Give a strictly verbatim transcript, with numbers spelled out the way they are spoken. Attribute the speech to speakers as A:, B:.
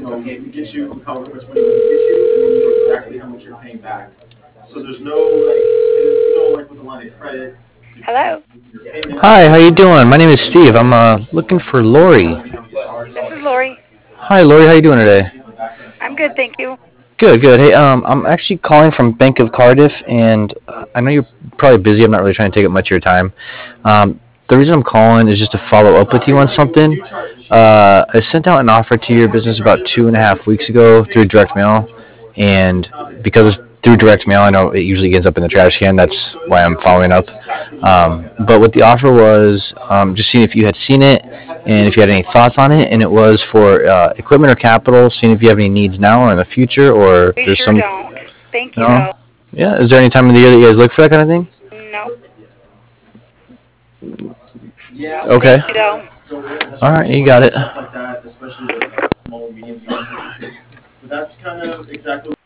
A: you know, we get you however much money we get you, and then you know exactly how much you're paying back. So there's no like, you know, like with a line of credit, you can
B: Hello.
A: your payments.
C: Hi, how you doing? My name is Steve. I'm uh, looking for Lori.
B: This is Lori.
C: Hi, Lori. How you doing today?
B: I'm good, thank you.
C: Good, good. Hey, um, I'm actually calling from Bank of Cardiff, and uh, I know you're probably busy. I'm not really trying to take up much of your time. Um, the reason I'm calling is just to follow up with you on something. Uh, I sent out an offer to your business about two and a half weeks ago through direct mail, and because it's through direct mail, I know it usually ends up in the trash can. That's why I'm following up. Um, but what the offer was, um, just seeing if you had seen it and if you had any thoughts on it, and it was for uh, equipment or capital, seeing if you have any needs now or in the future, or if
B: We
C: there's
B: sure
C: some,
B: don't. Thank you,
C: no?
B: though.
C: Yeah, is there any time of the year that you guys look for that kind of thing?
B: No.
C: Okay.
B: Thank you, though.
C: All right, you got it.
A: Stuff like that, especially the, the small and medium businesses. But that's kind of exactly